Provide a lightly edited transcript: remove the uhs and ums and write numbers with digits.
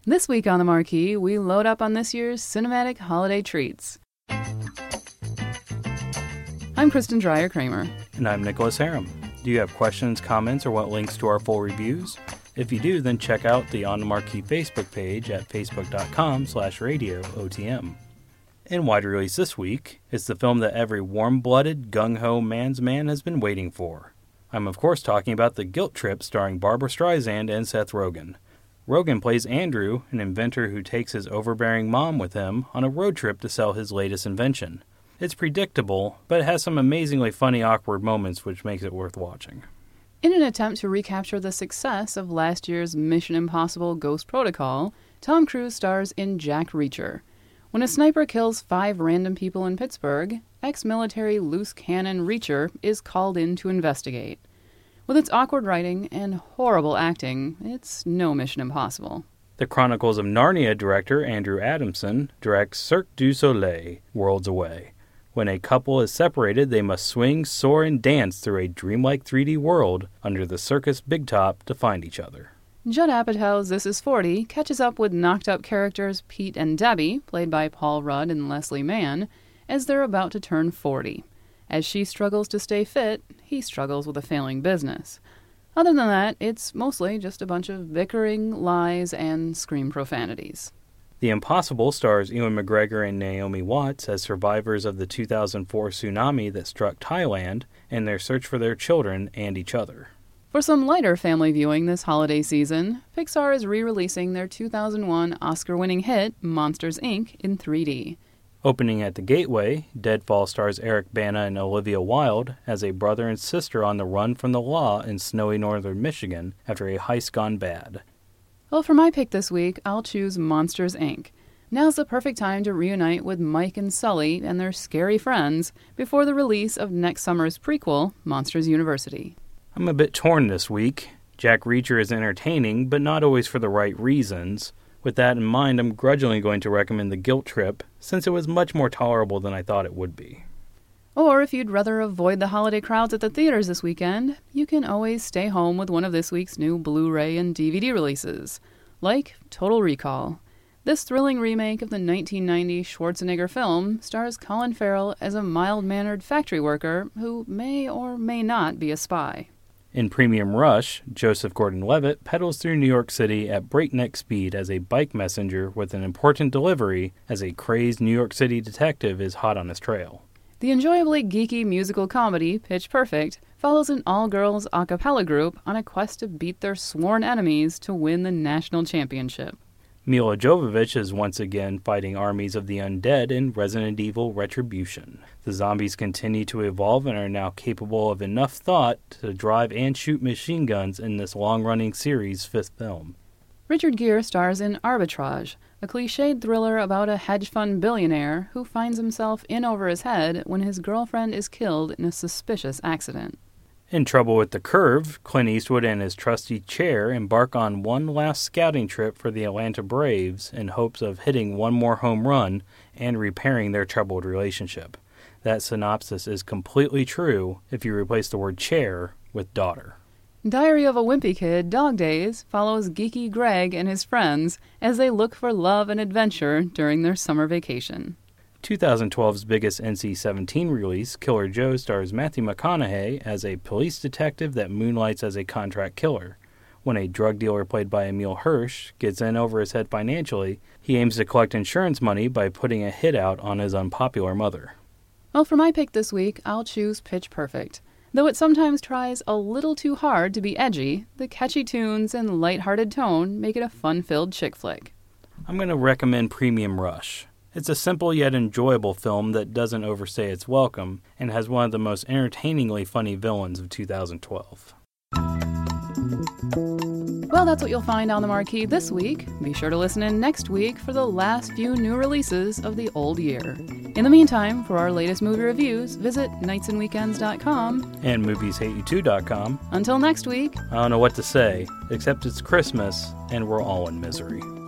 This week on The Marquee, we load up on this year's cinematic holiday treats. I'm Kristen Dreyer-Kramer. And I'm Nicholas Harum. Do you have questions, comments, or want links to our full reviews? If you do, then check out the On The Marquee Facebook page at facebook.com/radiootm. In wide release this week, it's the film that every warm-blooded, gung-ho man's man has been waiting for. I'm of course talking about The Guilt Trip starring Barbra Streisand and Seth Rogen. Rogen plays Andrew, an inventor who takes his overbearing mom with him on a road trip to sell his latest invention. It's predictable, but it has some amazingly funny, awkward moments which makes it worth watching. In an attempt to recapture the success of last year's Mission Impossible Ghost Protocol, Tom Cruise stars in Jack Reacher. When a sniper kills 5 random people in Pittsburgh, ex-military loose cannon Reacher is called in to investigate. With its awkward writing and horrible acting, it's no Mission Impossible. The Chronicles of Narnia director Andrew Adamson directs Cirque du Soleil, Worlds Away. When a couple is separated, they must swing, soar, and dance through a dreamlike 3D world under the circus big top to find each other. Judd Apatow's This Is 40 catches up with knocked-up characters Pete and Debbie, played by Paul Rudd and Leslie Mann, as they're about to turn 40. As she struggles to stay fit, he struggles with a failing business. Other than that, it's mostly just a bunch of bickering, lies, and scream profanities. The Impossible stars Ewan McGregor and Naomi Watts as survivors of the 2004 tsunami that struck Thailand and their search for their children and each other. For some lighter family viewing this holiday season, Pixar is re-releasing their 2001 Oscar-winning hit, Monsters, Inc. in 3D. Opening at the Gateway, Deadfall stars Eric Bana and Olivia Wilde as a brother and sister on the run from the law in snowy northern Michigan after a heist gone bad. Well, for my pick this week, I'll choose Monsters, Inc. Now's the perfect time to reunite with Mike and Sully and their scary friends before the release of next summer's prequel, Monsters University. I'm a bit torn this week. Jack Reacher is entertaining, but not always for the right reasons. With that in mind, I'm grudgingly going to recommend The Guilt Trip, since it was much more tolerable than I thought it would be. Or if you'd rather avoid the holiday crowds at the theaters this weekend, you can always stay home with one of this week's new Blu-ray and DVD releases, like Total Recall. This thrilling remake of the 1990 Schwarzenegger film stars Colin Farrell as a mild-mannered factory worker who may or may not be a spy. In Premium Rush, Joseph Gordon-Levitt pedals through New York City at breakneck speed as a bike messenger with an important delivery as a crazed New York City detective is hot on his trail. The enjoyably geeky musical comedy, Pitch Perfect, follows an all-girls a cappella group on a quest to beat their sworn enemies to win the national championship. Mila Jovovich is once again fighting armies of the undead in Resident Evil Retribution. The zombies continue to evolve and are now capable of enough thought to drive and shoot machine guns in this long-running series' 5th film. Richard Gere stars in Arbitrage, a cliched thriller about a hedge fund billionaire who finds himself in over his head when his girlfriend is killed in a suspicious accident. In Trouble with the Curve, Clint Eastwood and his trusty chair embark on one last scouting trip for the Atlanta Braves in hopes of hitting one more home run and repairing their troubled relationship. That synopsis is completely true if you replace the word chair with daughter. Diary of a Wimpy Kid, Dog Days, follows geeky Greg and his friends as they look for love and adventure during their summer vacation. 2012's biggest NC-17 release, Killer Joe, stars Matthew McConaughey as a police detective that moonlights as a contract killer. When a drug dealer played by Emile Hirsch gets in over his head financially, he aims to collect insurance money by putting a hit out on his unpopular mother. Well, for my pick this week, I'll choose Pitch Perfect. Though it sometimes tries a little too hard to be edgy, the catchy tunes and light-hearted tone make it a fun-filled chick flick. I'm going to recommend Premium Rush. It's a simple yet enjoyable film that doesn't overstay its welcome and has one of the most entertainingly funny villains of 2012. Well, that's what you'll find on The Marquee this week. Be sure to listen in next week for the last few new releases of the old year. In the meantime, for our latest movie reviews, visit nightsandweekends.com and movieshateyou2.com. Until next week. I don't know what to say, except it's Christmas and we're all in misery.